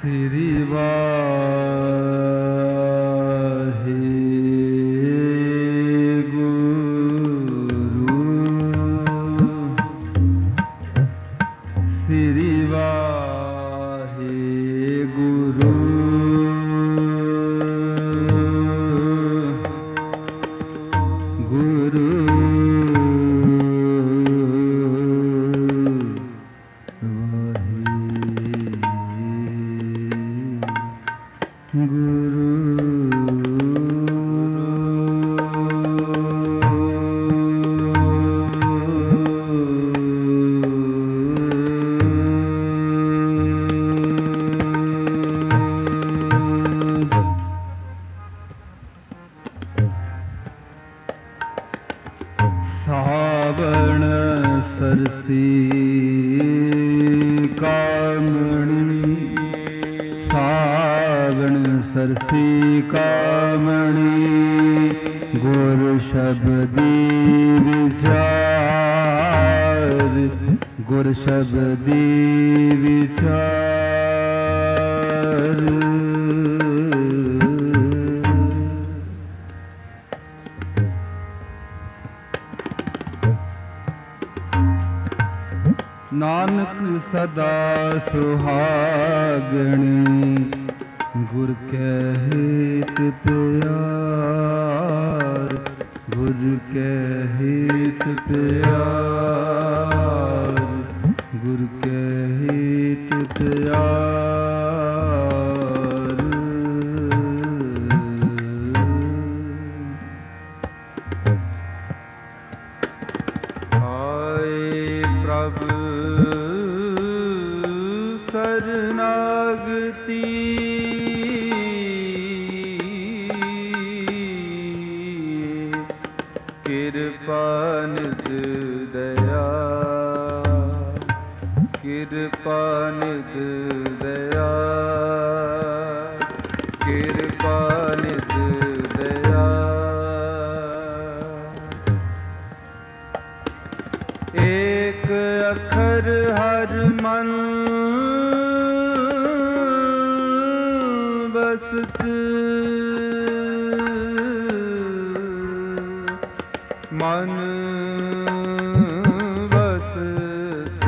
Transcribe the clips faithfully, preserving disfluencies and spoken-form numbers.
ਸ੍ਰੀ ਵਾਹਿਗੁਰੂ ਸ੍ਰੀ ਵਾਹਿਗੁਰੂ ਗੁਰੂ ਸਾਵਣ ਸਰਸੀ ਕਾਮਣੀ ਸਾਵਣ ਸਰਸੀ ਕਾਮਣੀ ਗੁਰ ਸ਼ਬਦੀ ਵਿਚਾਰ ਗੁਰ ਸ਼ਬਦੀ ਵਿਚਾਰ ਨਾਨਕ ਸਦਾ ਸੁਹਾਗਣੀ ਗੁਰ ਕੈ ਹਿਤ ਪਿਆਰ ਗੁਰ ਕੈ ਹਿਤ ਪਿਆਰ ਗੁਰ ਕੈ ਹਿਤ ਪਿਆਰ ਆਏ ਪ੍ਰਭ ਸਰਨਾਗਤੀ ਕਿਰਪਾ ਨਿਧ ਦਇਆ ਕਿਰਪਾ ਨਿਧ ਦਇਆ ਕਿਰਪਾ ਨਿਧ ਦਇਆ ਏਕ ਅੱਖਰ ਹਰ ਮਨ ਬਸਤ ਮਨ ਬਸਤ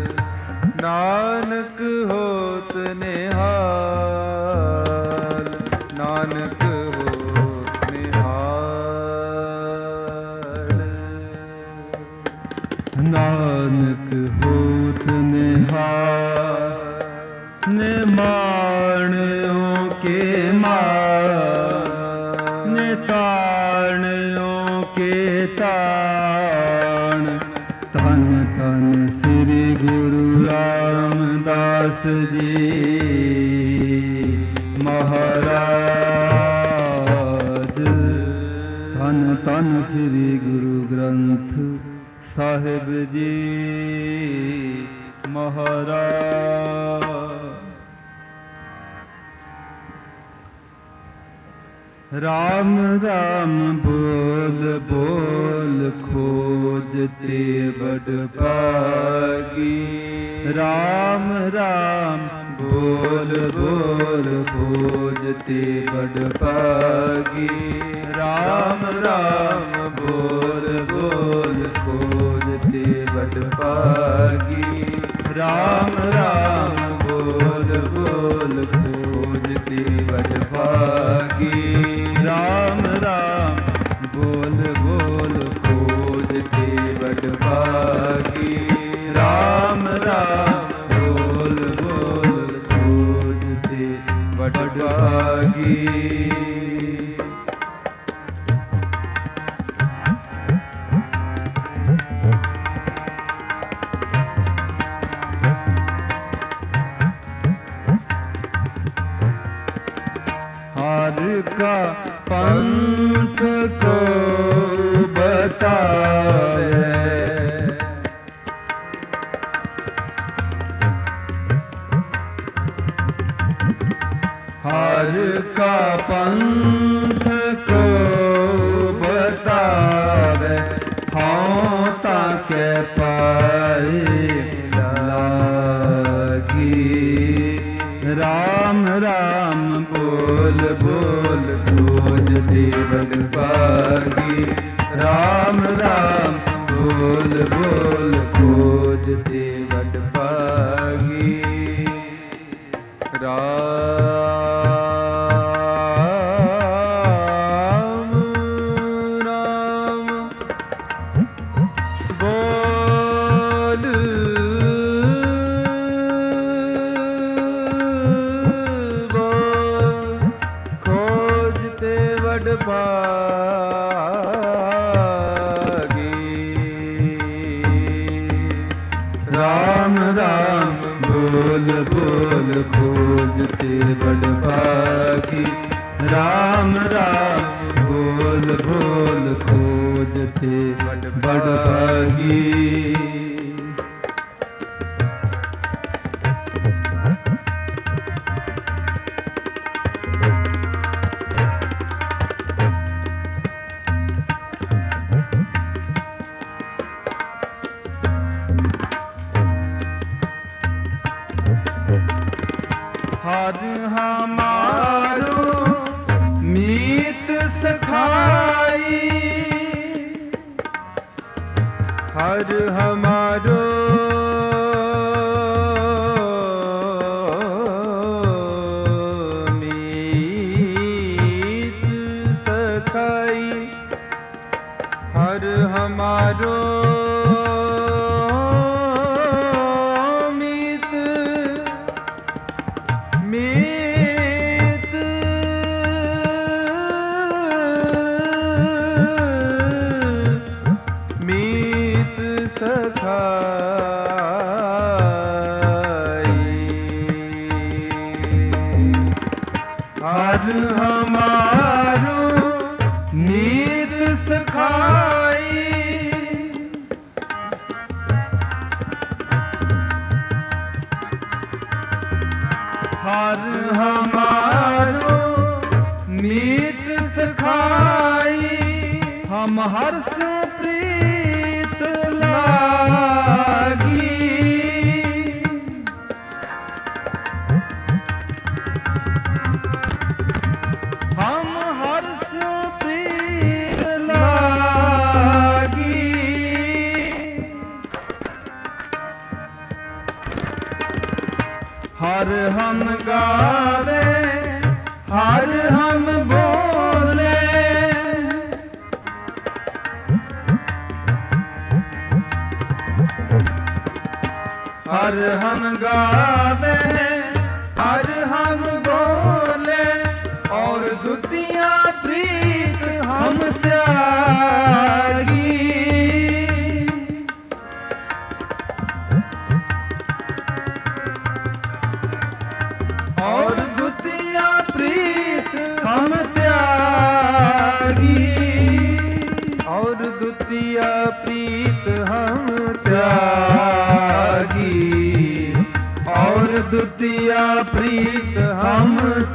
ਨਾਨਕ ਹੋਤ ਨਿਹਾਲ ਨਾਨਕ ਹੋਤ ਨਿਹਾਲ ਨਾਨਕ ਹੋਤ ਨਿਹਾਲ ਨਿਮਾਣਿਓ ਕੇ ਮਾਣ ਨਿਤਾਣਿਓ ਕੇ ਤਾਣ ਧੰਨ ਧੰਨ ਸ੍ਰੀ ਗੁਰੂ ਰਾਮਦਾਸ ਜੀ ਮਹਾਰਾਜ ਧੰਨ ਧੰਨ ਸ੍ਰੀ ਗੁਰੂ ਗ੍ਰੰਥ ਸਾਹਿਬ ਜੀ ਮਹਾਰਾਜ ਰਾਮ ਰਾਮ ਬੋਲ ਬੋਲ ਖੋਜਤੇ ਬੜ ਭਾਗੀ ਰਾਮ ਰਾਮ ਬੋਲ ਬੋਲ ਖੋਜਤੇ ਬੜ ਭਾਗੀ ਰਾਮ ਰਾਮ ਬੋਲ ਬੋਲ ਖੋਜਤੇ ਬੜ ਭਾਗੀ ਰਾਮ ਰਾਮ ਬੋਲ ਬੋਲ ਖੋਜਤੇ ਬੜ ਭਾਗੀ ਰਾਮ ਰਾਮ ਬੋਲ ਬੋਲ ਖੋਜਤੇ ਬੜ ਭਾਗੀ ਰਾਮ ਰਾਮ ਬੋਲ ਬੋਲ ਖੋਜਤੇ ਬੜ ਭਾਗੀ हर का पंथ को बताए हर का पंथ को बतावे हाँ ताके पाए लागी राम राम बोल बोल खोजते बड़ भागी। राम राम बोल बोल खोजते बड़ भागी। राम राम बोल बोल खोजते बड़ भागी। राम राम बोल बोल खोजते बड़ भागी। राम राम बोल बोल खोजते बड़ भागी। हर हमारो मीत सखाई। हर हमारो मीत सखाई। हर हमारो मीत मीत सखाई। हर हमारो मीत सखाई। हर हमारो मीत सखाई। हम हर्ष प्रीत लागी। हम हर्ष प्रीत लागी। हर हम गावे हर हम बोले। हर हम गावे हर हम बोले। और दुतिया प्रीत हम त्यागी। और दुतिया प्रीत हम त्यागी। और दुतिया प्रीत हम त्यागी। और दुतिया प्रीत हम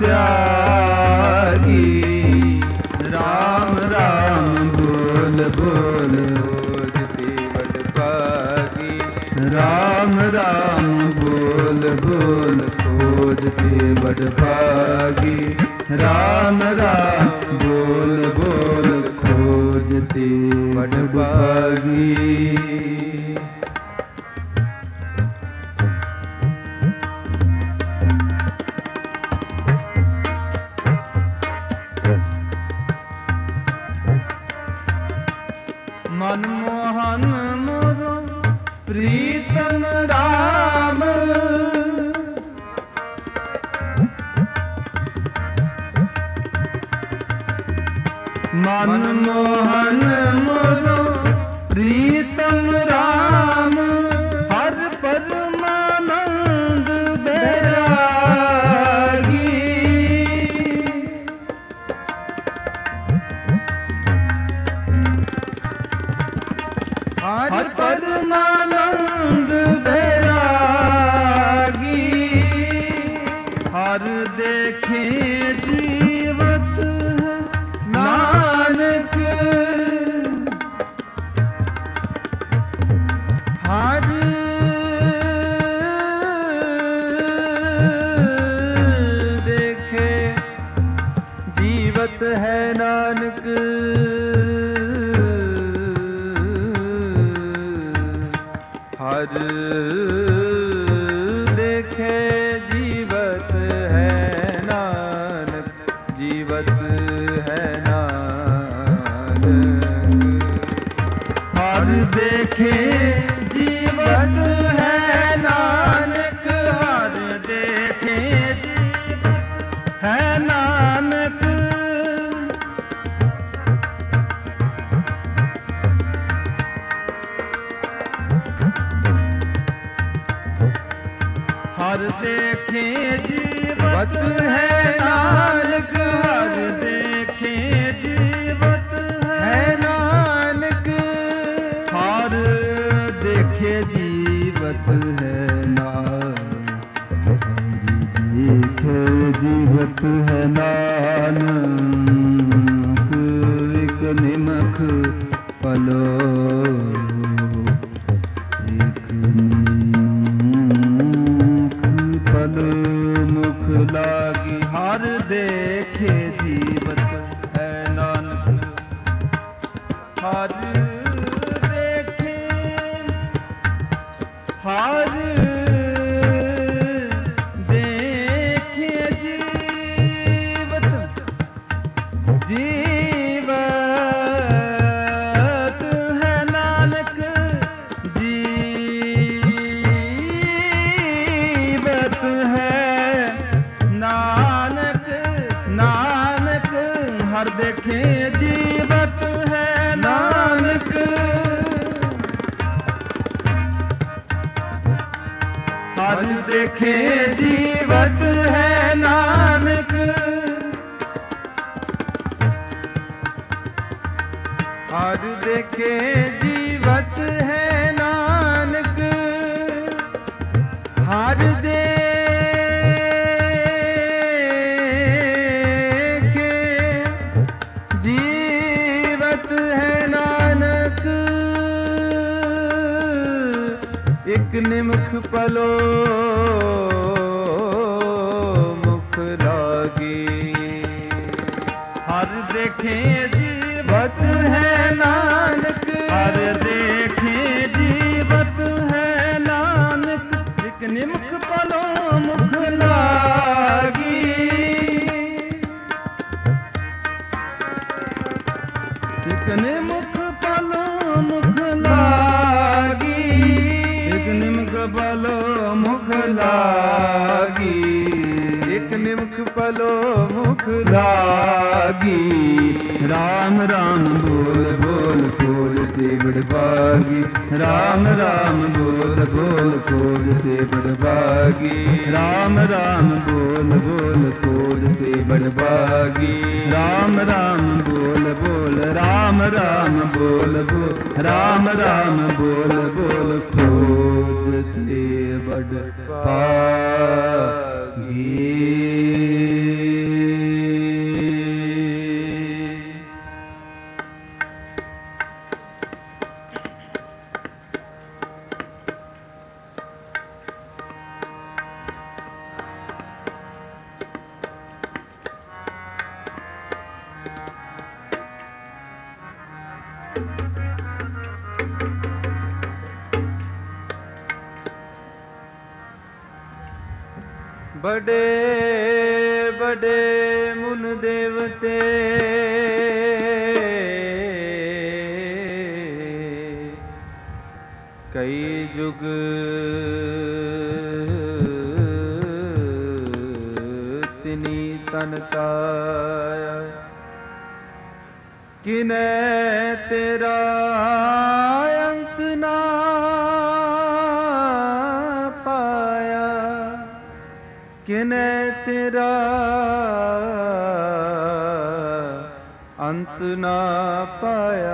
त्यागी। राम राम बोल बोल खोजते बड़ भागी। राम राम बोल बोल खोजते बड़ भागी। राम राम बोल बोल खोजते बड़ भागी। मनमोहन मोरो प्रीतम राम। मनमोहन मोरो प्रीतम राम। हर परमानंद बैरागी। हर परमानंद बैरागी। हर देखे जीवत नानक। हर ਹੈ ਨਾਨਕ। ਹਰ ਦੇਖੇ ਜੀਵਤ ਹੈ ਨਾਨਕ, ਹਰ ਦੇਖੇ ਜੀਵਤ ਹੈ ਨਾਨਕ, ਹਰ ਦੇਖੇ ਜੀਵਤ ਹੈ ਨਾਨਕ, ਦੇਖੇ ਜੀਵਤ ਹੈ ਨਾਨਕ, ਇਕ ਨਿਮਖ ਪਲੋ ਮੁਖ ਲਾਗੀ। ਹਰ ਦੇਖੇ ਜੀਵਤ ਹੈ ਨਾਨਕ, ਹਰ ਦੇਖੇ ਹਰ ਦੇਖੇ ਜੀਵਤ ਜੀਵਤ ਹੈ ਨਾਨਕ, ਜੀਵਤ ਹੈ ਨਾਨਕ, ਨਾਨਕ ਹਰ ਦੇਖੇ ਜੀਵਤ ਹੈ ਨਾਨਕ, ਹਰ ਦੇਖੇ ਜੀਵਤ ਹੈ ਨਾਨਕ, ਹਰ ਦੇਖੇ ਜੀਵਤ ਹੈ ਨਾਨਕ, ਹਰ ਦੇਖੇ ਜੀਵਤ ਹੈ ਨਾਨਕ, ਇਕ ਨਿਮਖ ਪਲੋ ਮੁਖ ਲਾਗੀ। ਹਰ ਦੇਖੇ ਜੀਵਤ ਹੈ ਨਾਨਕ, ਹਰ ਦੇਖੇ ਜੀਵਤ ਹੈ ਨਾਨਕ, ਇਕ ਨਿਮਖ ਪਲੋ ਮੁਖ ਲਾਗੀ। ਇਕ ਨਿਮਖ ਪਲੋ ਮੁਖ ਲਾਗੀ, ਇਕ ਨਿਮਖ ਪਲੋ ਮੁਖ ਲਾਗੀ, ਇਕ ਨਿਮਖ ਪਲੋ ਮੁਖ ਲਾਗੀ। ਰਾਮ ਰਾਮ ਬੋਲ ਬੋਲ ਖੋਲ ਤੇ ਬੜਭਾਗੀ, ਰਾਮ ਰਾਮ ਬੋਲ ਬੋਲ ਖੋਲ ਤੇ ਬੜਭਾਗੀ, ਰਾਮ ਰਾਮ ਬੋਲ ਬੋਲ ਖੋਲ ਤੇ ਬੜਭਾਗੀ, ਰਾਮ ਰਾਮ ਬੋਲ ਬੋਲ, ਰਾਮ ਰਾਮ ਬੋਲ ਬੋਲ, ਰਾਮ ਰਾਮ ਬੋਲ ਬੋਲ ਖੋਲ ਤੇ ਬੜਭਾਗੀ। बड़े बड़े मुन देवते कई जुग तिनी तन ताया, किने तेरा अंत ना पाया, किने तेरा अंत ना पाया।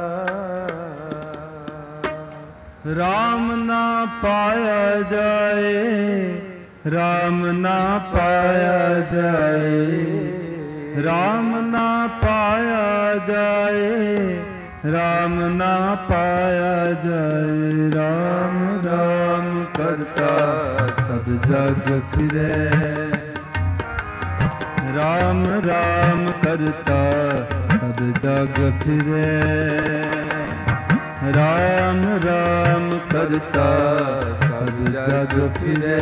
राम ना पाया जाए, राम ना पाया जाए, राम ना पाया जाए, राम ना पाया जाए। राम राम करता सब जग फिरे, राम राम करता सब जग फिरे, राम राम करता सब जग फिरे।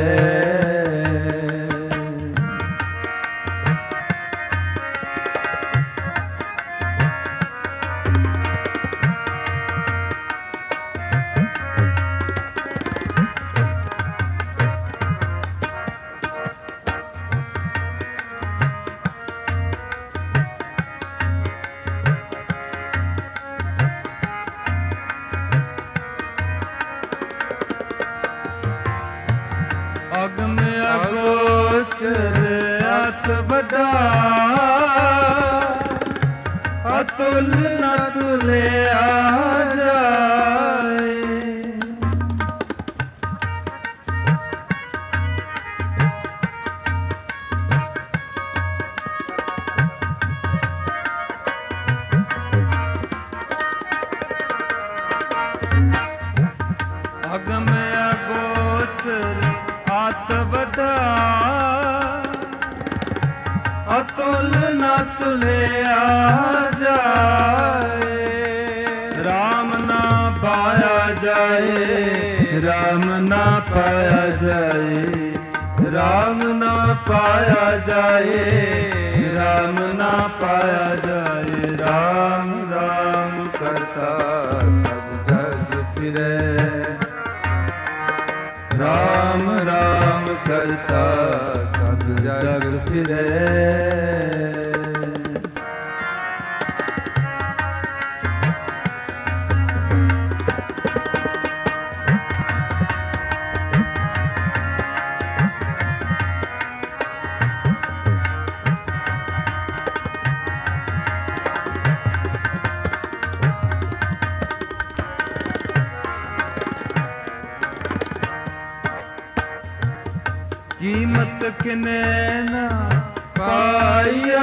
ਨਾਥ ਵੱਡਾ, ਅਤੁਲ ਨ ਤੁਲਿਆ ਜਾਏ। ਅਗਮ ਅਗੋਚਰ ਆਤ ਵੱਡਾ, ਅਤੁਲ ਨ ਤੁਲਿਆ ਜਾਏ। ਰਾਮ ਨਾ ਪਾਇਆ ਜਾਏ, ਰਾਮ ਨਾ ਪਾਇਆ ਜਾਏ, ਰਾਮ ਨਾ ਪਾਇਆ ਜਾਏ, ਰਾਮ ਨਾ ਪਾਇਆ ਜਾਏ। ਰਾਮ ਰਾਮ ਕਰਤਾ ਸਭ ਜਗ ਫਿਰੈ, ਰਾਮ ਰਾਮ ਕਰਤਾ ਸਭ ਜਗ ਫਿਰੈ। ਕੀਮਤ ਕਿਨੇ ਨਾ ਪਾਈਆ,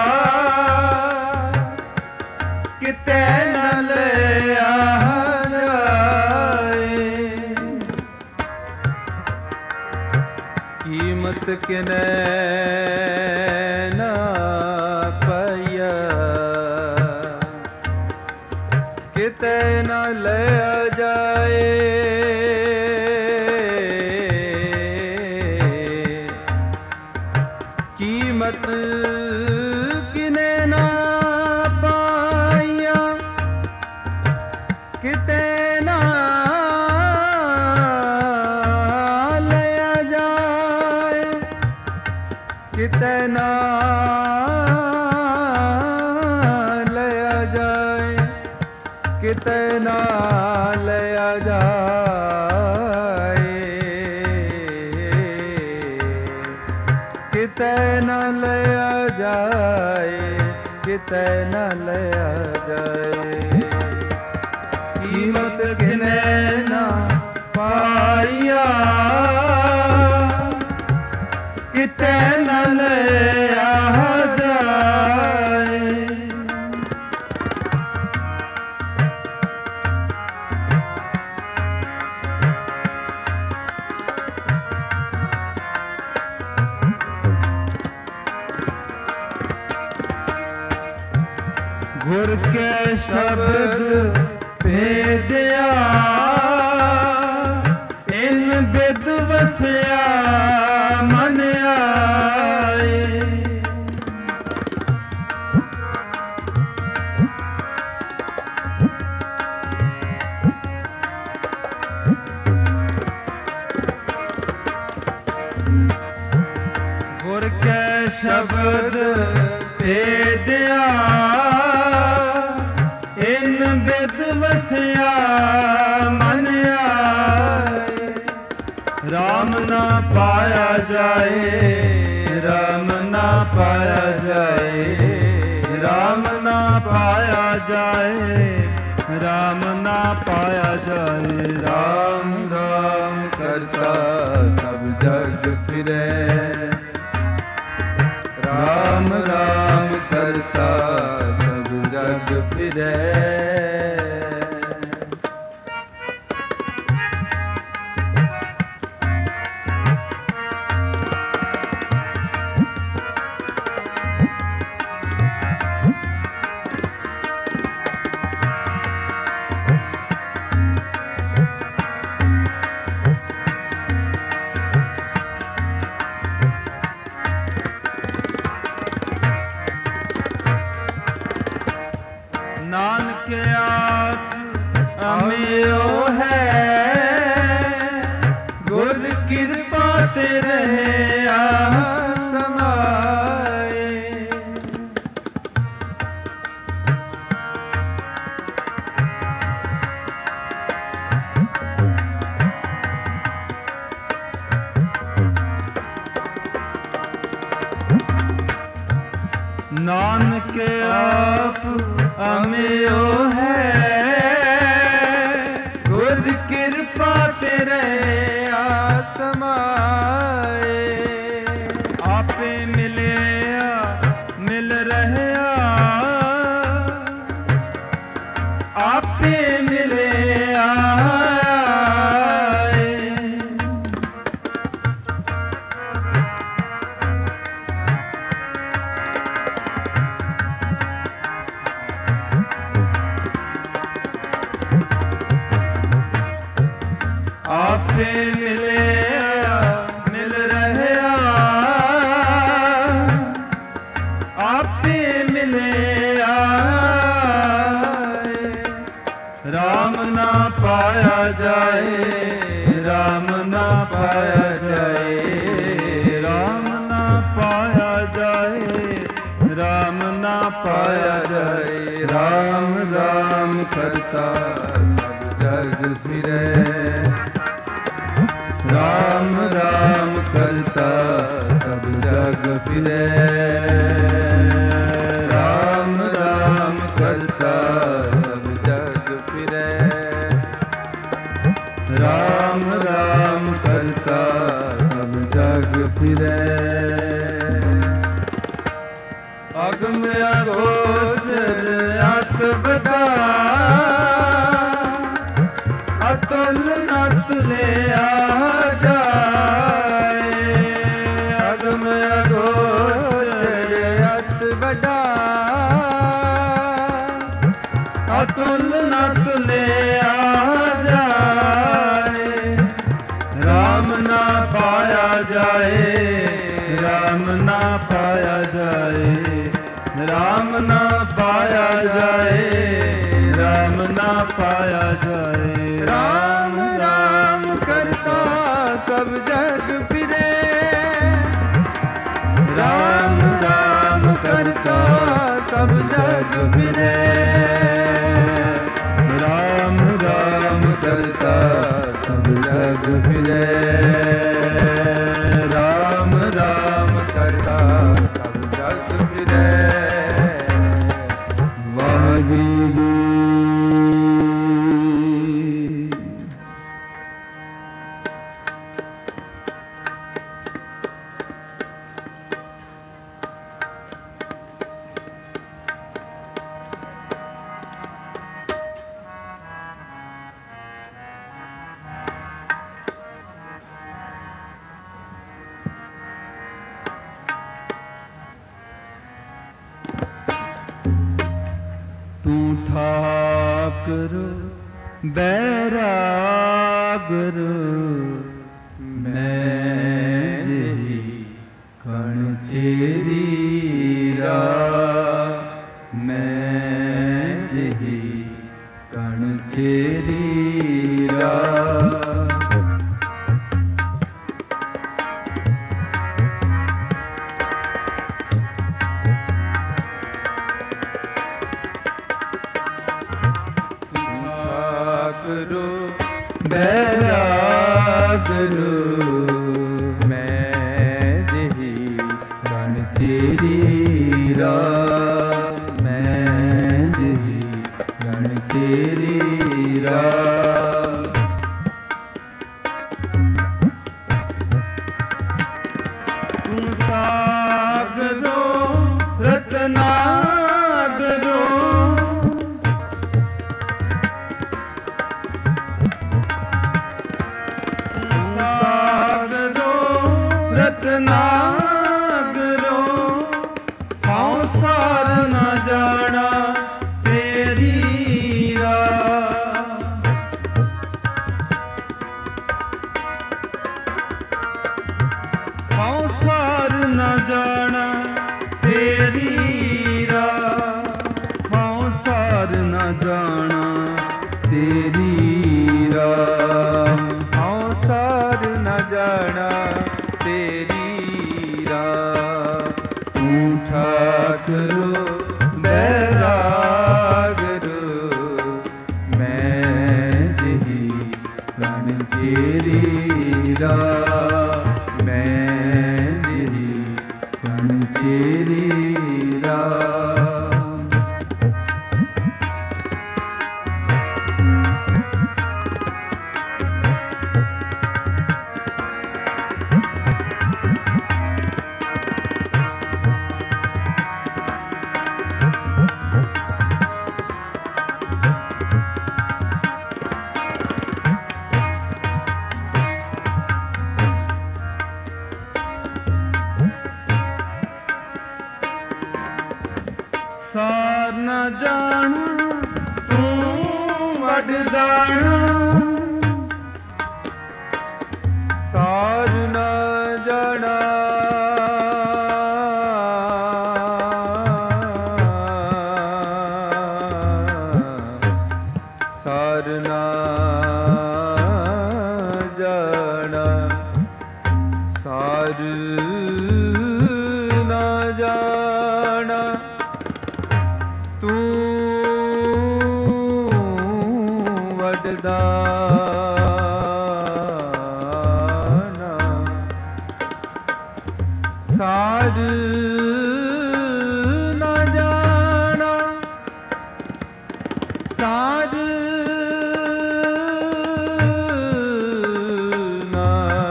ਕਿਤੇ ਨ ਲਿਆ ਜਾਏ। ਕੀਮਤ ਕਿਨੇ ਨਾ ਪਾਈਆ, ਕਿਤੇ ਨ ਲਿਆ ਜਾਏ। ਕੀਮਤ ਕਿਨੇ ਨਾ ਪਾਈਆ, ਕਿਤੇ ਨਾ ਲਿਆ ਜਾਏ, ਕਿਤੇ ਨਾ ਲਿਆ ਜਾਏ, ਕਿਤੇ ਨਾ ਲਿਆ ਜਾਏ, ਕਿਤੇ ਨ ਲਿਆ ਜਾਏ, ਕਿਤੇ ਨ ਲਿਆ ਜਾਏ। ਕੀਮਤ ਕਿਨੇ ਨਾ ਪਾਈਆ, ਕਿਤੇ ਨ ਲਿਆ ਜਾਏ। ਗੁਰ ਕੇ ਸ਼ਬਦ ਭੇਦਿਆ, ਇਨ ਬਿਦ ਵਸਿਆ ਮਨ ਆਏ। ਗੁਰ ਕੇ ਸ਼ਬਦ ਭੇਦਿਆ, ਇਨ ਬਿਦ ਵਸਿਆ ਮਨ ਆਏ। ਰਾਮ ਨਾ ਪਾਇਆ ਜਾਏ, ਰਾਮ ਨਾ ਪਾਇਆ ਜਾਏ, ਰਾਮ ਨਾ ਪਾਇਆ ਜਾਏ, ਰਾਮ ਨਾ ਪਾਇਆ ਜਾਏ। ਰਾਮ ਰਾਮ ਕਰਤਾ ਸਭ ਜਗ ਫਿਰੈ, ਰਾਮ ਰਾਮ ਕਰਤਾ ਸਭ ਜਗ ਫਿਰੈ। ਨਾਨਕੇ ਨਾਨਕ ਆਪ ਅਮਿਓ ਹੈ, ਗੁਰ ਕਿਰਪਾ ਤੇਰੇ ਆਸਮਾਏ। ਆਪੇ ਮਿਲਿਆ ਮਿਲ ਰਹਿਆ, ਆਪੇ ਮਿਲਿਆ ਆਪੇ ਮਿਲਿਆ ਮਿਲ ਰਹਿਆ, ਆਪੇ ਮਿਲਿਆ ਰਾਮ ਨਾ ਪਾਇਆ ਜਾਏ, ਰਾਮ ਨਾ ਪਾਇਆ ਜਾਏ, ਰਾਮ ਨਾ ਪਾਇਆ ਜਾਏ, ਰਾਮ ਨਾ ਪਾਇਆ ਜਾਏ। ਰਾਮ ਰਾਮ ਕਰਤਾ ਸਭ ਜਗ ਫਿਰੇ, ਰਾਮ ਰਾਮ ਕਰਤਾ ਸਭ ਜਗ ਫਿਰੇ, ਰਾਮ ਰਾਮ ਕਰਤਾ ਸਭ ਜਗ ਫਿਰੇ, ਰਾਮ ਰਾਮ ਕਰਤਾ ਸਭ ਜਗ ਫਿਰੇ। ਅਗਮ ਅਗੋਚਰ ਅਤ ਬੜਾ, ਅਤੁਲ ਨ ਤੁਲਿਆ ਜਾਏ। ਅਗਮ ਅਗੋਚਰ ਅਤ ਬੜਾ, ਅਤੁਲ ਨ ਤੁਲਿਆ ਜਾਏ। ਰਾਮ ਨਾ ਪਾਇਆ ਜਾਏ, ਰਾਮ ਨਾ ਪਾਇਆ ਜਾਏ, ਰਾਮ ਨਾ ਪਾਇਆ ਜਾਏ, ਰਾਮ ਨਾ ਪਾਇਆ ਜਾਏ। ਰਾਮ ਰਾਮ ਕਰਤਾ ਸਭ ਜਗ ਫਿਰੇ, ਰਾਮ ਰਾਮ ਕਰਤਾ ਸਭ ਜਗ ਫਿਰੇ, ਰਾਮ ਰਾਮ ਕਰਤਾ ਸਭ ਜਗ ਫਿਰੇ, ਰਾਮ ਰਾਮ ਕਰਤਾ ਸਭ ਜਗ ਫਿਰੇ। ਵਾਹਿਗੁਰੂ ਤੂੰ ਠਾਕੁਰ ਬੈਰਾਗੁਰ, ਮੈਂ ਜਿਹੀ ਕਣ ਚੇਰੀਰਾ, ਮੈਂ ਜਿਹੀ ਕਣ ਚੇਰੀਰਾ। ਬੈਰਾਗੁਰੂ ਮੈਂ ਜਿਹੀ ਕਣ ਚੇਰੀਰਾ, ਮੈਂ ਜਿਹੀ ਕਣ ਚੇਰੀਰਾ। ਤੂੰ ਸਾਗਰੋ ਰਤਨਾਗਰੋ, ਰਤਨਾਗਰੋ ਹਉ ਸਾਰ ਨ ਜਾਣਾ ਤੇਰੀ ਰਾਹ। ਹਉ ਸਾਰ ਨ ਜਾਣਾ ਤੇਰੀ ਰਾਹ, ਹਉ ਸਾਰ ਨ ਜਾਣਾ ਤੇਰੀ ਰਾਹ, ਹਉ ਸਾਰ ਨ ਜਾਣਾ ਤੇਰੀ ਰਾਹ। ਤੂੰ ਠਾਕੁਰ ਬੈਰਾਗੁਰੂ ਮੈਂ ਜਿਹੀ ਕਣ ਚੇਰੀਰਾ, ਮੈਂ ਜਿਹੀ ਕਣ ਚੇਰੀਰਾ। ਸਾਰ ਨ ਜਾਣਾ ਤੂੰ ਵਡਦਾਣਾ, ਸਾਰ ਨ ਜਾਣਾ ਸਾਰ ਨ ਜਾਣਾ, ਸਾਰ ਨ ਜਾਣਾ ਤੂੰ ਵਡਦਾਣਾ, ਸਾਰ ਨ ਜਾਣਾ, ਸਾਰ ਨ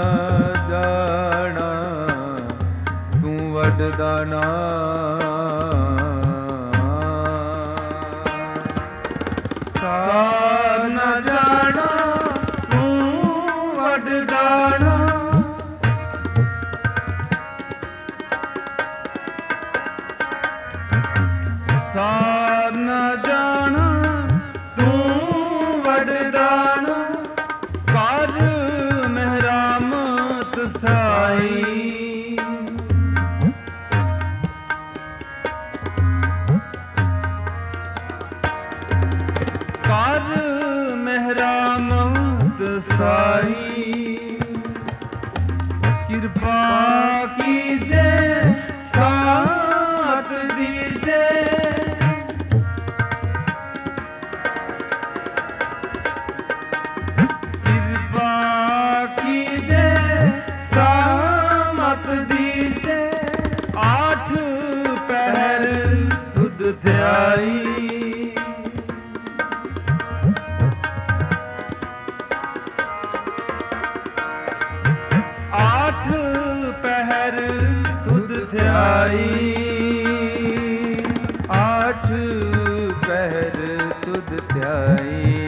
ਜਾਣਾ ਤੂੰ ਵਡਦਾਣਾ, ਸਾਰ ਨ ਜਾਣਾ ਤੂੰ ਵਡਦਾਣਾ, ਸਾਰ ਨ ਜਾਣਾ ਤੂੰ ਵਡਦਾਣਾ, ਕਰ ਮਹਿਰਾਮਤ ਸਾਈ, ਕਰ ਮਹਿਰਾਮਤ ਸਾਈ, ਕਿਰਪਾ ਕੀਜੇ ਸਾਥ ਦੀਜੇ, ਕਿਰਪਾ ਕੀਜੇ ਸਾਮਤ ਦੀਜੇ, ਆਠ ਪਹਿਰ ਦੁੱਧ ਧਿਆਈ, ਆਠ ਪਹਿਰ ਦੁੱਧ ਧਿਆਈ, ਆਠ ਪਹਿਰ ਦੁੱਧ ਧਿਆਈ,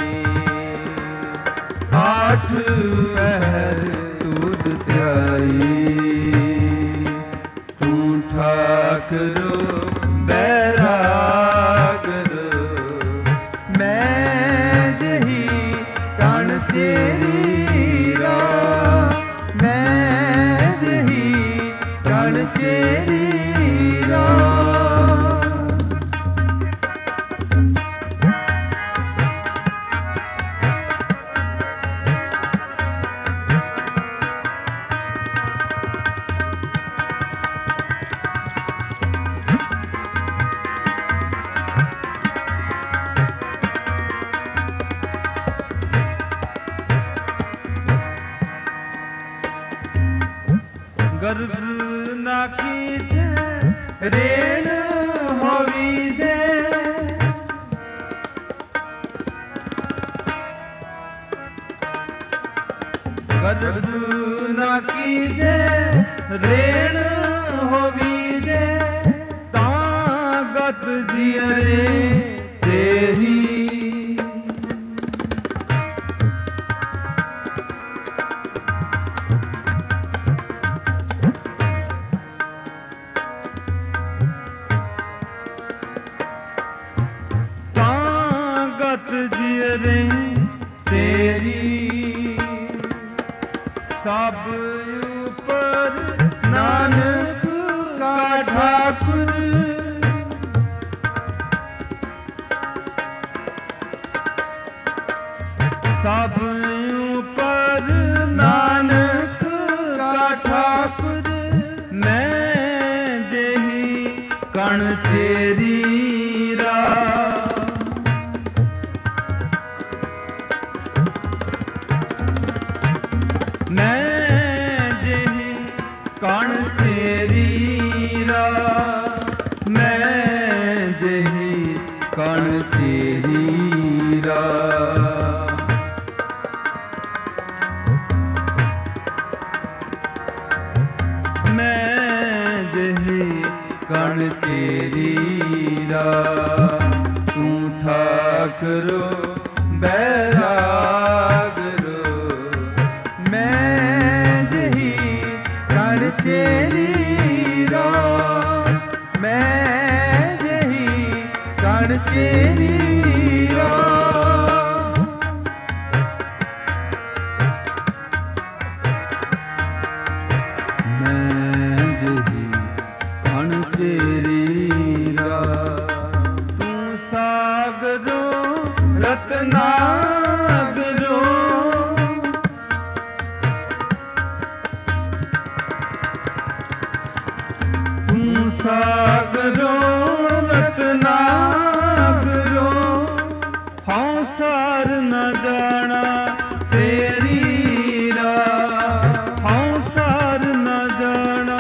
ਆਠ ਪਹਿਰ ਦੁੱਧ ਧਿਆਈ, ਤੂੰ ਠਾਕੁਰ ਬੈਰਾਗਰ, ਮੈਂ ਜਹੀ ਕਣ ਤੇਰੀ ਰਾਹ, ਮੈਂ ਜਹੀ ਕਣ ਤੇਰੀ ਰਾਹ, गर्व न कीजे रेण होवीजे, गर्व न कीजे रेण होवीजे, तागत जियरे तेरी, जियरे तेरी, सब ऊपर नानक का ठाकुर, सब ऊपर नानक का ठाकुर, मैं जेही कण तेरी राह, मैं जेही कण तेरी राह, मैं जेही कण तेरी राह, मैं जेही कण तेरी राह, तू ठाकुर बैरागरो, मैं जही कण तेरी राह, मैं जही ਚੇਰੀ ਰਾਮ। ਮੈਂ ਜਿਹੀ ਕਣ ਚੇਰੀ ਰਾਮ। ਤੂੰ ਸਾਗਰੋਂ ਰਤਨਾਗਰੋਂ, ਤੂੰ ਸਾਗਰੋਂ ਰਤਨਾਗਰੋਂ, ਹਉ ਸਾਰ ਨ ਜਾਣਾ ਤੇਰੀ ਰਾਹ, ਹਉ ਸਾਰ ਨ ਜਾਣਾ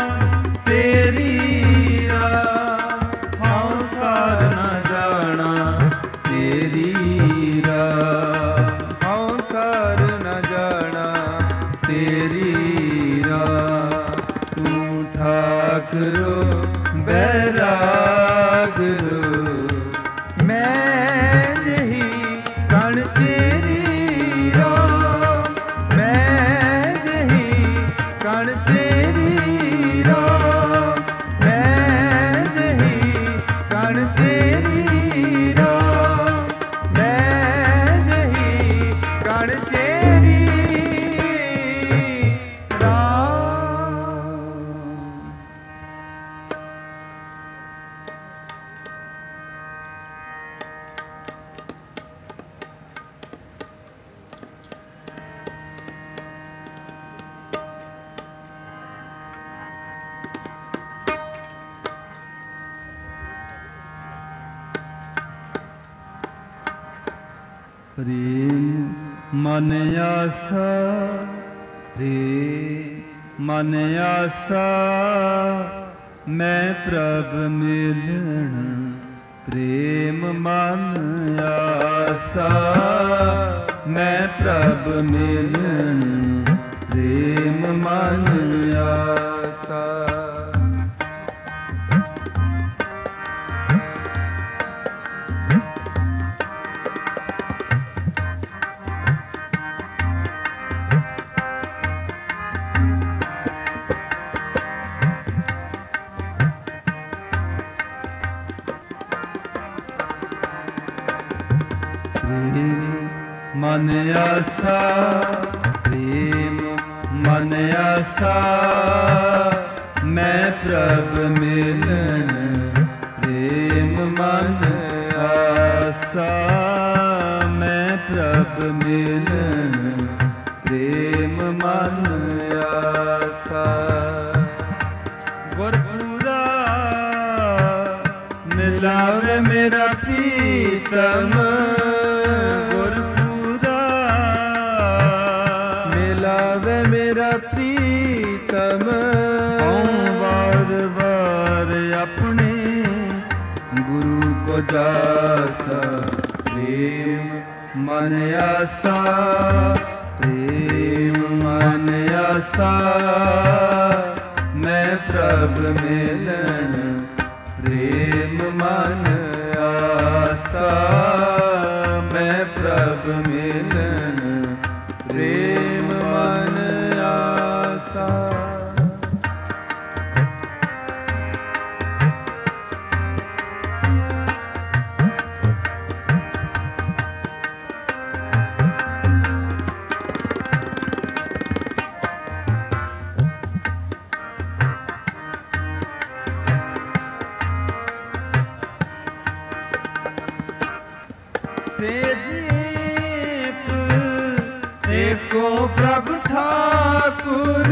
ਤੇਰੀ ਰਾਹ, ਹਉ ਸਾਰ ਨ ਜਾਣਾ ਤੇਰੀ ਰਾਹ, ਹਉ ਸਾਰ ਨ ਜਾਣਾ ਤੇਰੀ ਰਾਹ। ਤੂੰ ਠਾਕੁਰੋ ਬੈਰਾਗਰੋ, ਮੈਂ ਜਿਹੀ ਕਣ ਚੇਰੀ ਰਾਮ, ਮੈਂ ਜਿਹੀ ਕਣ ਚੇਰੀ ਰਾਮ, ਮੈਂ ਜਿਹੀ ਕਣ ਚੇਰੀ ਰਾਮ, ਮੈਂ ਜਿਹੀ ਕਣ ਚੇਰੀ ਰਾਮ। ਪ੍ਰੇਮ ਮਨ ਆਸਾ, ਰੇ ਮਨ ਆਸਾ, ਮੈਂ ਪ੍ਰਭ ਮਿਲਣ ਪ੍ਰੇਮ ਮਨ ਆਸਾ, ਮੈਂ ਪ੍ਰਭ ਮਿਲਣ ਪ੍ਰੇਮ ਮਨ ਆਸਾ। ਮਨ ਆਸਾ, ਪ੍ਰੇਮ ਮਨ ਆਸਾ, ਮੈਂ ਪ੍ਰਭ ਮਿਲਣ ਪ੍ਰੇਮ ਮਨ ਆਸਾ, ਮੈਂ ਪ੍ਰਭ ਮਿਲਣ ਪ੍ਰੇਮ ਮਨ ਆਸਾ। ਗੁਰਪੂਰਾ ਮਿਲਾਵੇ ਮੇਰਾ ਪ੍ਰੀਤਮ, ਮੇਰਾ ਪ੍ਰੀਤਮ, ਹਉ ਵਾਰ ਵਾਰ ਆਪਣੇ ਗੁਰੂ ਕੋ ਜਾਸਾ, ਪ੍ਰੇਮ ਮਨ ਆਸਾ, ਪ੍ਰੇਮ ਮਨ ਆਸਾ, ਮੈਂ ਪ੍ਰਭ ਮਿਲਣ ਪ੍ਰੇਮ ਮਨ ਆਸਾ, ਮੈਂ ਪ੍ਰਭ ਮਿਲਣ ਪ੍ਰੇਮ ਮਨ ਆਸਾ। ਏਕੋ ਪ੍ਰਭ ਠਾਕੁਰ,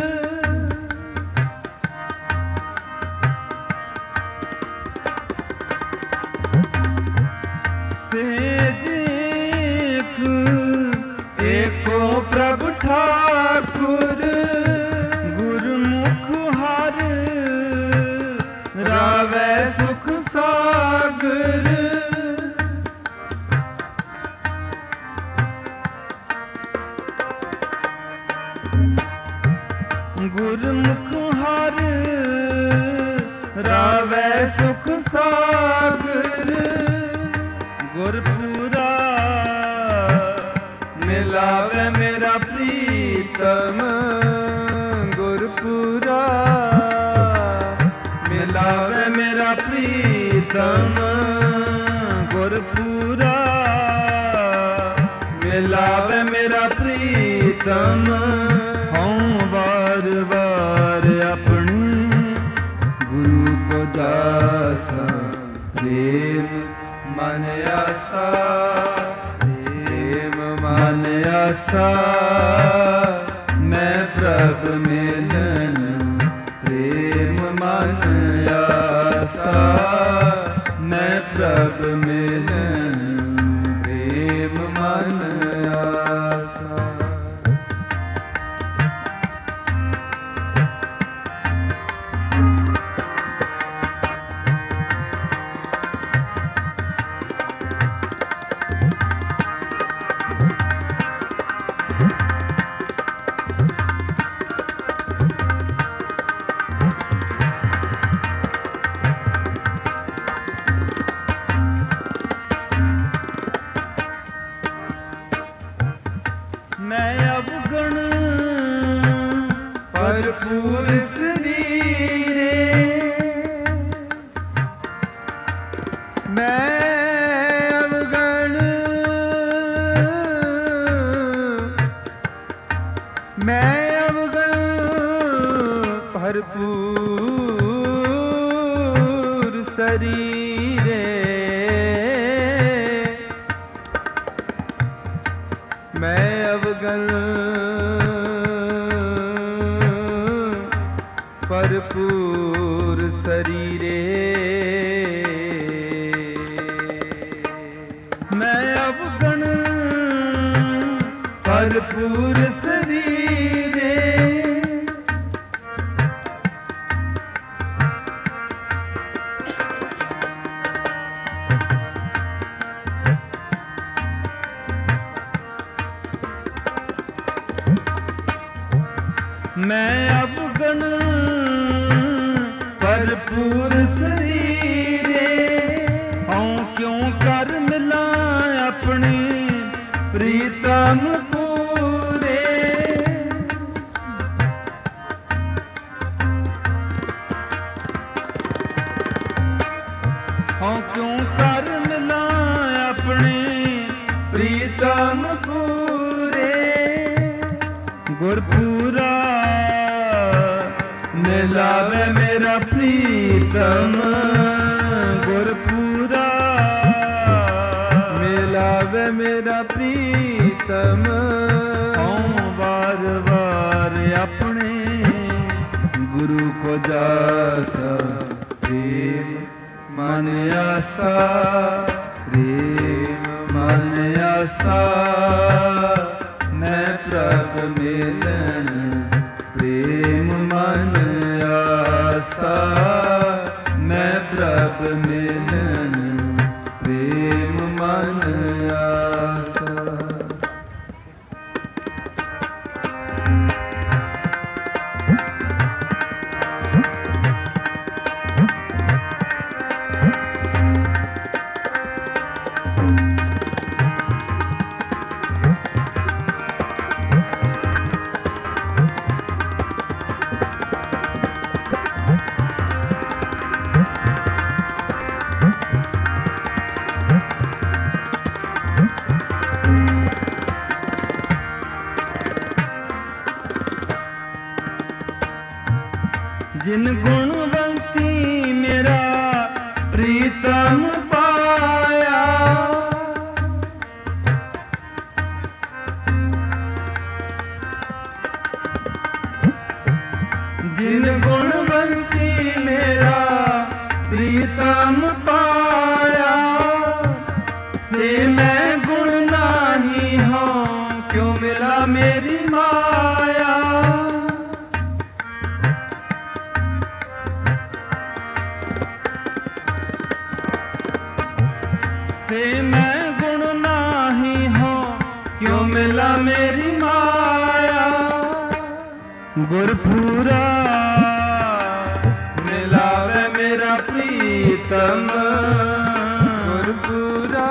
ਸੇਜ ਏਕ, ਏਕੋ ਪ੍ਰਭ ਠਾਕੁਰ, ਗੁਰਮੁਖ ਹਰ ਰਾਵੈ ਸੁਖ ਸਾਗਰ। ਗੁਰਮੁਖ ਹਰ ਰਾਵੈ ਸੁਖ ਸਾਗਰ, ਗੁਰਪੂਰਾ ਮਿਲਾਵੇ ਮੇਰਾ ਪ੍ਰੀਤਮ, ਗੁਰਪੂਰਾ ਮਿਲਾਵੇ ਮੇਰਾ ਪ੍ਰੀਤਮ, प्रीतम हूँ बार बार अपनी गुरु को दासा प्रेम मन आसा प्रेम मन आसा मैं प्रभ मिलन प्रेम मन आसा मैं प्रभ मिलन प्रेम मन आसा। मैं अवगण भरपूर शरीरे मैं अवगण मैं अवगण भरपूर शरीरे मैं अवगण भरपूर शरीरे मैं अवगण भरपूर शरीरे मैं अवगण भरपूर शरीरे हूँ क्यों कर मिला अपने प्रीतम पूरे हूँ क्यों कर मिला अपने प्रीतम पूरे गुरपूरा मिलावे मेरा प्रीतम गुरपूरा मिलावे मेरा प्रीतम हूँ बार बार अपने गुरु को दासा प्रेम मन आसा प्रेम मन आसा मैं प्रभ मिलन प्रेम मन आसा मैं प्रभ मिलन प्रेम मन आसा। जिन गुणवंती मेरा प्रीतम पाया जिन गुणवंती मेरा प्रीतम पाया से मैं गुण नाही हूँ क्यों मिला मेरी माया से मैं गुण नाही हूँ क्यों मिला मेरी माया गुरपूरा मिलावे मेरा प्रीतम गुरपूरा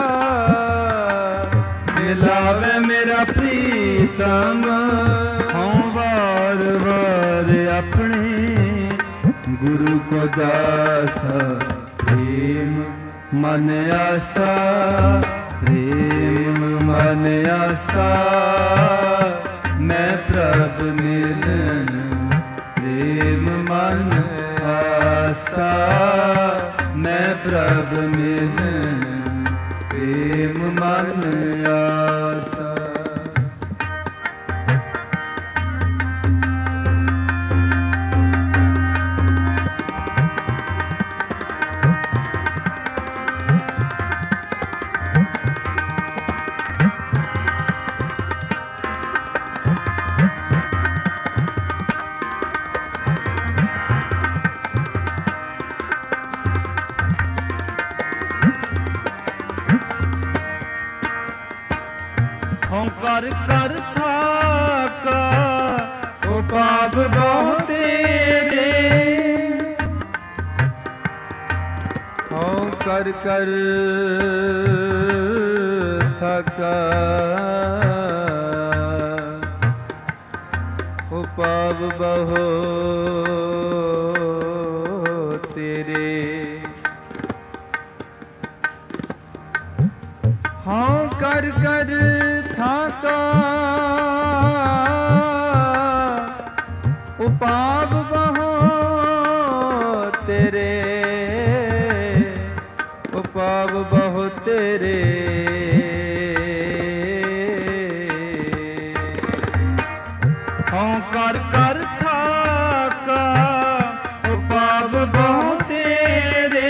मिलावे मेरा प्रीतम हूँ बार बार अपने गुरु को दासा प्रेम मन आसा प्रेम मन आसा मैं ਪ੍ਰਭ ਮਿਲਨ ਪ੍ਰੇਮ ਮਨ ਆਸਾ ਮੈਂ ਪ੍ਰਭ ਮਿਲਨ ਪ੍ਰੇਮ ਮਨ ਆਸਾ। ਕਰ ਕਰ ਥਾਕਾ ਉਹ ਪਾਪ ਬਹੁ ਤੇਰੇ, ਹਉ ਕਰ ਕਰ ਥਾਕਾ ਉਹ ਪਾਪ ਬਹੁ ਤੇਰੇ। ਹਉ ਕਰ ਕਰ ਥਾਕਾ ਉਹ ਪਾਪ ਬਹੁ ਤੇਰੇ, ਉਹ ਪਾਪ ਬਹੁ ਤੇਰੇ। ਹਉ ਕਰ ਕਰ ਥਾਕਾ ਉਹ ਪਾਪ ਬਹੁ ਤੇਰੇ,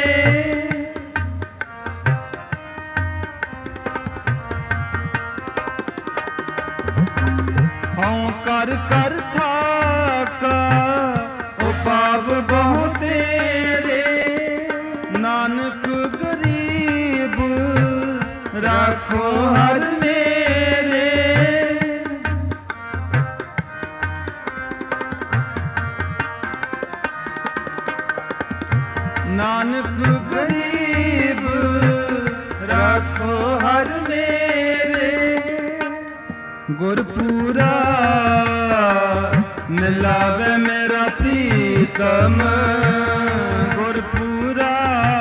ਹਉ ਕਰ ਕਰ ਥਾਕਾ ਉਹ ਪਾਪ ਬਹੁ ਤੇਰੇ। ਨਾਨਕ ਗਰੀਬ ਰਾਖੋ ਹਰ ਮੇਰੇ, ਨਾਨਕ ਗਰੀਬ ਰਾਖੋ ਹਰ ਮੇਰੇ। ਗੁਰਪੂਰਾ ਮਿਲਾਵੇ ਮੇਰਾ ਪ੍ਰੀਤਮ, ਗੁਰਪੂਰਾ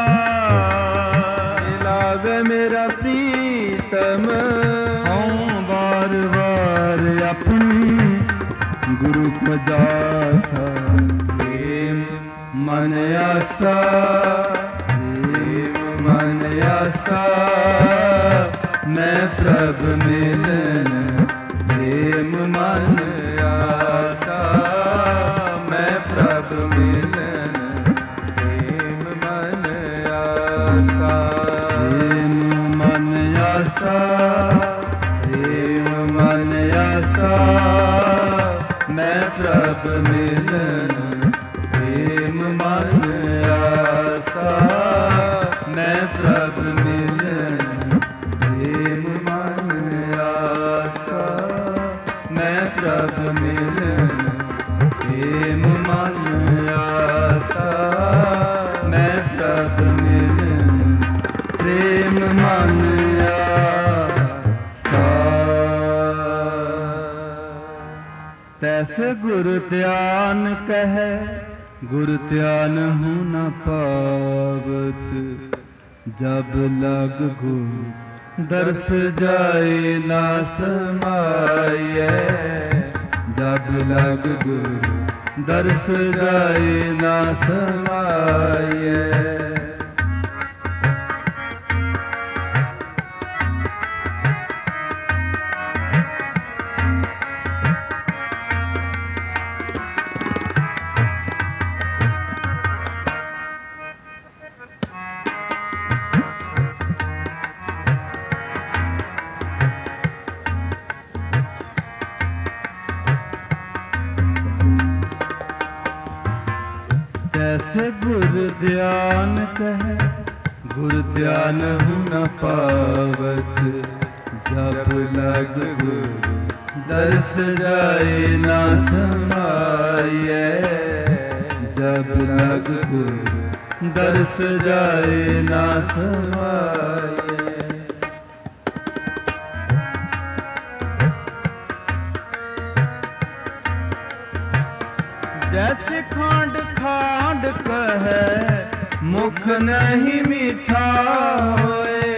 ਮਿਲਾਵੇ ਮੇਰਾ ਪ੍ਰੀਤਮ। ਹਉ ਵਾਰ ਵਾਰ ਆਪਣੀ ਗੁਰੂ ਕੋ ਜਾਸਾ ਪ੍ਰੇਮ ਮਨ ਆਸਾ, ਪ੍ਰੇਮ ਮਨ ਆਸਾ ਮੈਂ ਪ੍ਰਭ ਮਿਲਨ ਪ੍ਰੇਮ ਮਨ ਆਸਾ ਮੈਂ ਪ੍ਰਭ ਮਿਲਨ ਪ੍ਰੇਮ ਮਨ ਆਸਾ। ਪ੍ਰੇਮ ਮਨ ਆਸਾ ਪ੍ਰੇਮ ਮਨ ਆਸਾ ਮੈਂ ਪ੍ਰਭ ਮਿਲਨ ਪ੍ਰੇਮ ਮਨ ਆਸਾ ਮੈਂ ਪ੍ਰਭ ਮਿਲਨ ਪ੍ਰੇਮ ਮਨ ਆਸਾ ਮੈਂ ਪ੍ਰਭ ਮਿਲਨ ਪ੍ਰੇਮ ਮਨ ਆਸਾ ਮੈਂ ਪ੍ਰਭ ਮਿਲਨ ਪ੍ਰੇਮ ਮਨ ਆਸਾ। ਤੈਸੇ ਗੁਰ ਧਿਆਨ ਕਹੈ ਗੁਰ ਧਿਆਨ ਹੂੰ ਨ ਪਾਵਤ, ਜਬ ਲਗ ਗੁਰ ਦਰਸ ਜਾਏ ਨਾ ਸਮਾਈਐ, ਜਬ ਲਗ ਗੁਰ ਦਰਸ ਜਾਏ ਨਾ ਸਮਾਈਐ। ਤੈਸੇ ਗੁਰ ਧਿਆਨ ਕਹੈ ਗੁਰ ਧਿਆਨ ਹੂੰ ਨ ਪਾਵਤ, ਜਬ ਲਗ ਗੁਰ ਦਰਸ ਜਾਏ ਨਾ ਸਮਾਈਐ, ਜਬ ਲਗ ਗੁਰ ਦਰਸ ਜਾਏ ਨਾ ਸਮਾਈਐ। ਜੈਸੇ ਖਾਂਡ ਖਾਂਡ ਕਹੈ ਮੁਖ ਨਹੀਂ ਮੀਠਾ ਹੋਏ,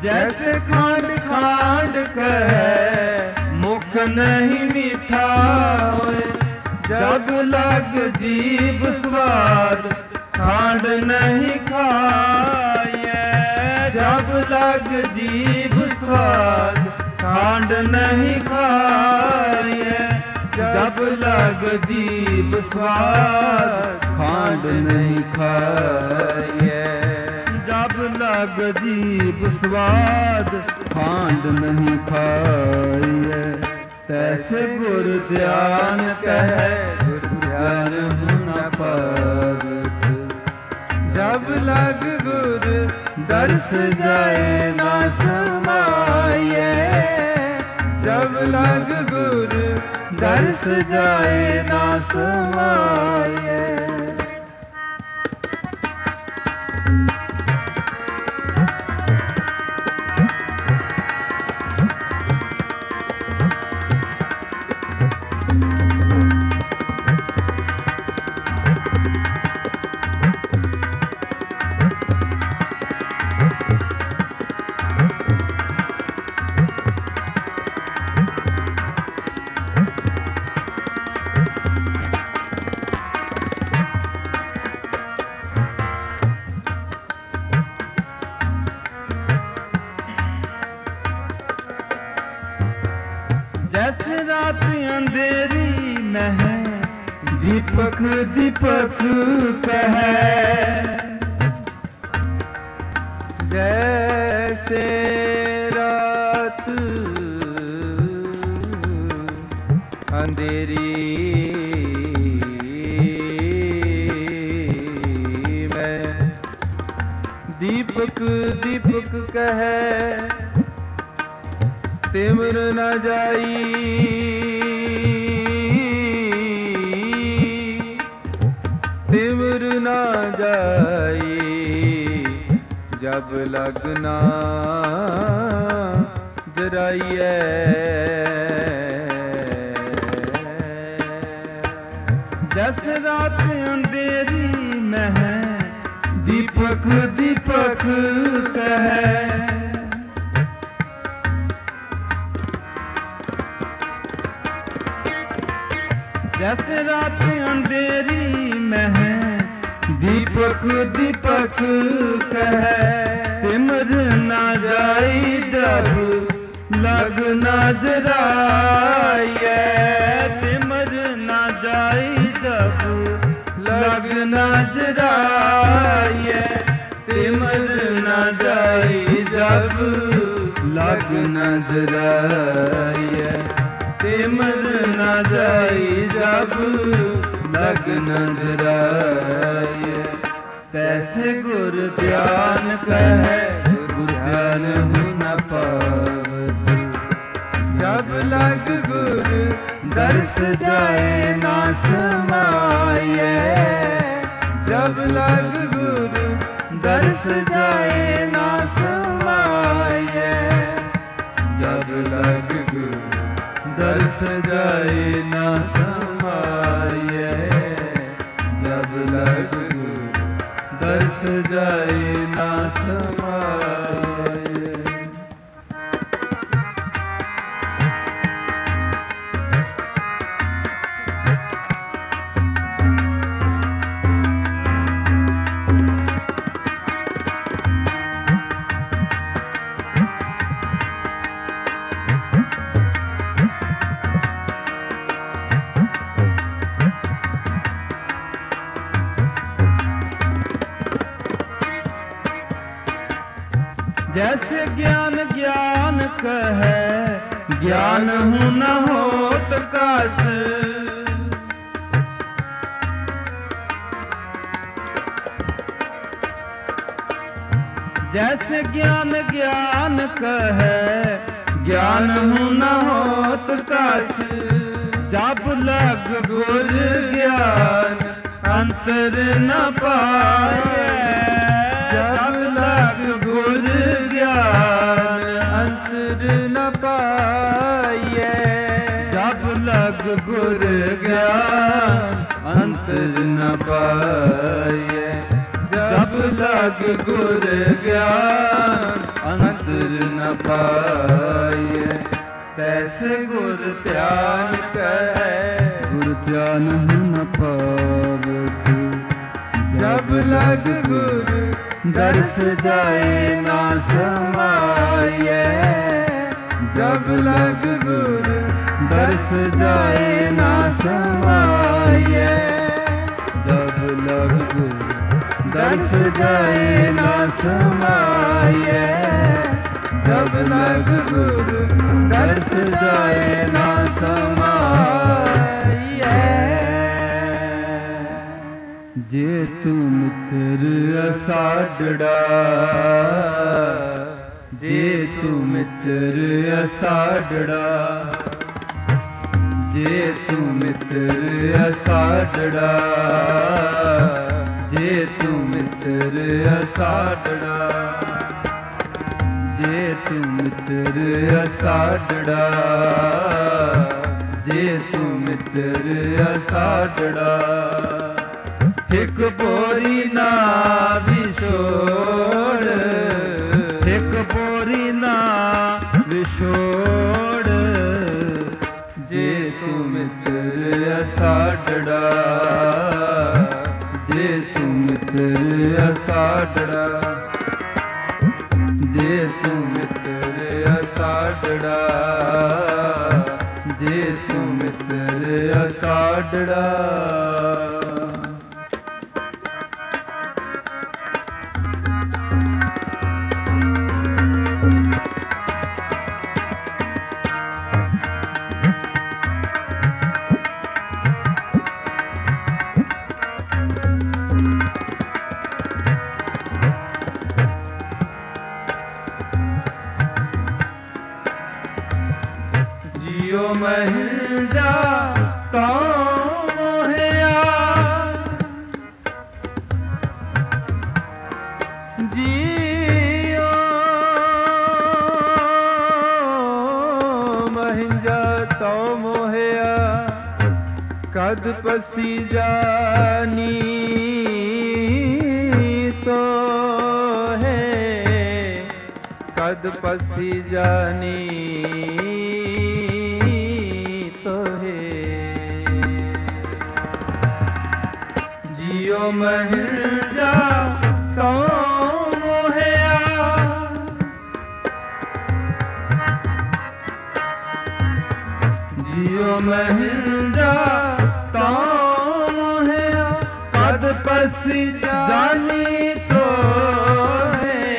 जैसे खांड खांड कहे मुख नहीं मीठा होए, जब लग जीभ स्वाद खांड नहीं खाए। जब लग जीभ स्वाद खांड नहीं खाए, जब लग जीभ स्वाद खांड नहीं खाए। जब लग जीभ स्वाद खांड नहीं खाए, तैसे गुर ध्यान कहे गुर ध्यान न पावत। जब लग गुर दर्श जाए ना समाये, जब लग गुर दर्श जाए ना समाये। जैसे रात अंधेरी में है दीपक दीपक कहे, जैसे रात अंधेरी में दीपक दीपक कहे, तिमिर न जाई तिमिर न जाई, जब लगना जराइए। जैसे रात अंधेरी में है दीपक दीपक कहे, जैसे रात अंधेरी में है दीपक दीपक कहे, तिमिर ना जाई जब लग ना जराइए। तिमिर ना जाई जब लग ना जराइए, तिमिर ना जाई जब लग ना जराइए। तिमिर न जाई जब लग न जराइए, तैसे गुर ध्यान कहे गुर ध्यान न पावत। जब लग गुर दर्श जाए ना समाये, जब लग गुर दर्श जाए ना समाये। जब लग गुर दर्श जाए ना समाये, जब लग गुर दर्श जाए ना समाये। जैसे ज्ञान ज्ञान कहे ज्ञान हूँ न होत काश, जैसे ज्ञान ज्ञान कहे ज्ञान हूँ न होत काश। जब लग गुर ज्ञान अंतर न पाए, जब लग गुर ज्ञान अंतर न पाए। जब लग गुर ज्ञान अंतर न पाए, जब लग गुर ज्ञान अंतर न पाए, तैसे गुर ध्यान कहे गुर ध्यान न पावत। जब लग गुर दर्श जाए ना समाये, जब लग गुर दर्श जाए ना समाये, जब लग गुर दर्श जाए ना समाये, जब लग गुर दर्श जाए ना समाये। जे तू मित्र असाडड़ा, जे तू मित्र असाडड़ा, जे तू मित्र असाडड़ा, जे तू मित्र असाडड़ा, जे तू मित्र असाडड़ा, जे तू मित्र असाडड़ा। एक बोरी ना विछोड़, एक बोरी ना विछोड़, जे तू मित्र असाडड़ा, जे तू मित्र असाडड़ा, जे तू मित्र असाडड़ा, जे तू मित्र असाडड़ा। जियो महिंद्रा तो मोहया, जियो महिंद्रा तो मोहया, कद पसी जानी तो है, कद पसी जानी जियो महिंद्रा तो मोहया, जियो महिंद्रा तो मोहया, कद पसी जानी तो है,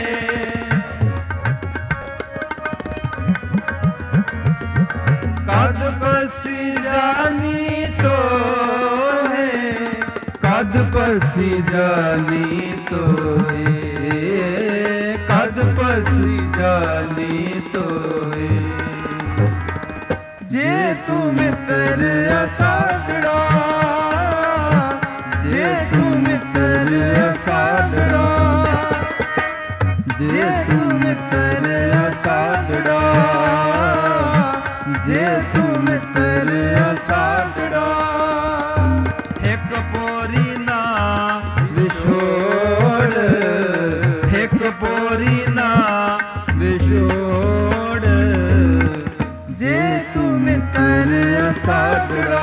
कद पसी जानी तो है, कद पसी जानी तो है, कद पसी जानी तो है। जे तू मित्र असाडड़ा, जे तू मित्र असाडड़ा, जे तू मित्र असाडड़ा, जे तू मित्र असाडड़ा। एक बोरी ना विछोड़, एक बोरी ना विछोड़, जे तू मित्र असाडड़ा,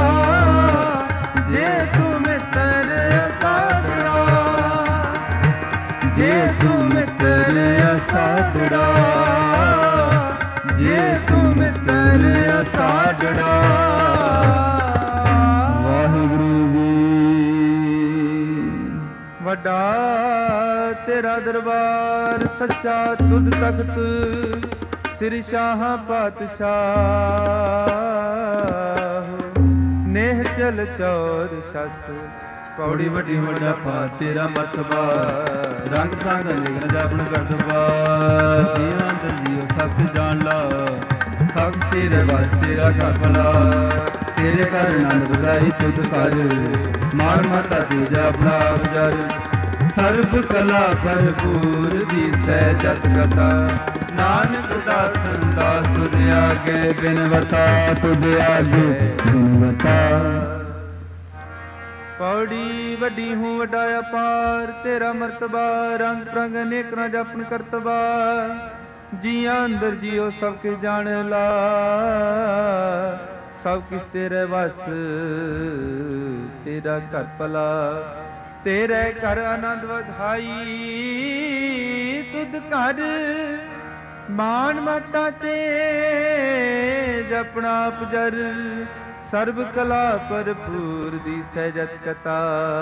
जे तू मित्र असाडड़ा, जे तू मित्र असाडड़ा, जे तू मित्र असाडड़ा। वाहिगुरु जी वड्डा तेरा दरबार सच्चा तुध तख्त, सिर शाह पातशाह, नेह चल चौर शस्त्र, पौड़ी वड्डी वड्डा पा तेरा मतबा, रंग ढंग निगन जापन करदबा, जिया अंदर जियो सब जान ला, सब तेरे वास तेरा घर भला, तेरे घर आनंद बधाई तुध कर, मार माता तेजा अपना अवजर, सर्ब कला भरपूर दी सहजत कथा, नानक दासन दास तुझ आगे बिनवता, तुझ आगे बिनवता। ਪੌੜੀ ਵੱਡੀ ਹੂੰ ਵੱਡਾ ਅਪਾਰ, ਤੇਰਾ ਮਰਤਬਾ ਰੰਗ ਪ੍ਰੰਗ ਅਨੇਕ ਨਾ ਜਪਨ ਕਰਤਬਾ। ਜੀਆਂ ਅੰਦਰ ਜੀਓ ਸਭ ਕਿਛ ਜਾਣ ਲਾ, ਸਭ ਕਿਛ ਤੇਰੇ ਵਸ ਤੇਰਾ ਘਰ ਭਲਾ। ਤੇਰੇ ਘਰ ਆਨੰਦ ਵਧਾਈ ਤੁਧ ਘਰ, ਮਾਨ ਮਾਤਾ ਤੇ ਜਪਣਾ ਪਜਰ। ਸਰਬ ਕਲਾ ਭਰਪੂਰ ਦੀ ਸਹਿਜਤ ਕਥਾ,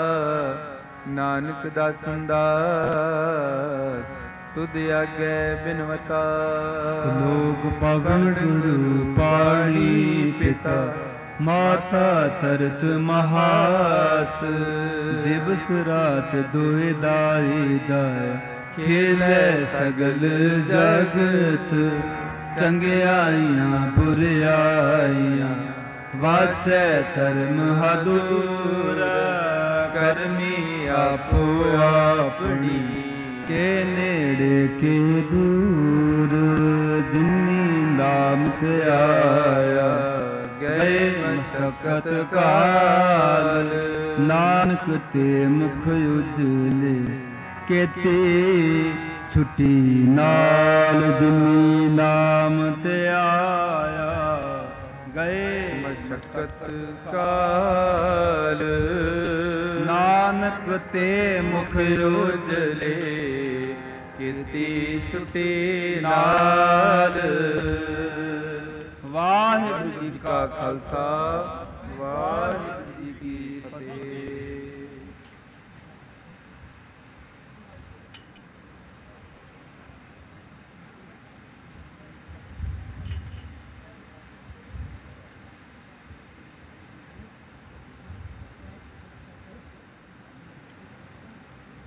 ਨਾਨਕ ਦਾਸਨ ਦਾਸ ਤੁਧ ਆਗੇ ਬਿਨਵਤਾ। ਸ਼ਲੋਕ ਪਵਨ ਗੁਰੂ ਪਾਣੀ ਪਿਤਾ, ਮਾਤਾ ਤਰਤ ਮਹਾਤ। ਦਿਵਸ ਰਾਤ ਦੁਇ ਦਾਈ ਦਾਇ, ਖੇਲੇ ਸਗਲ ਜਗਤ। ਚੰਗਿਆਈਆਂ ਬੁਰਿਆਈਆਂ, ਵਾਚੈ ਧਰਮ ਹਦੂਰ। ਕਰਮੀ ਆਪੋ ਆਪਣੀ, ਕੇ ਨੇੜੇ ਕੇ ਦੂਰ। ਜਿਨੀ ਨਾਮ ਤੇ ਆਇਆ, ਗਏ ਮਸਕਤ ਕਾਲ। ਨਾਨਕ ਤੇ ਮੁਖ ਉਜਲੇ, ਕੇਤੀ ਛੁਟੀ ਨਾਲ। ਜਿਨੀ ਨਾਮ ਤੇ ਆਇਆ, ਗਏ ਮਸਕਤ ਕਾਲ। ਨਾਨਕ ਤੇ ਮੁਖ ਉਜਲੇ, ਕੀਰਤੀ ਛੁਟੀ ਨਾਲ। ਵਾਹਿਗੁਰੂ ਜੀ ਕਾ ਖਾਲਸਾ, ਵਾਹਿਗੁਰੂ ਜੀ ਕੀ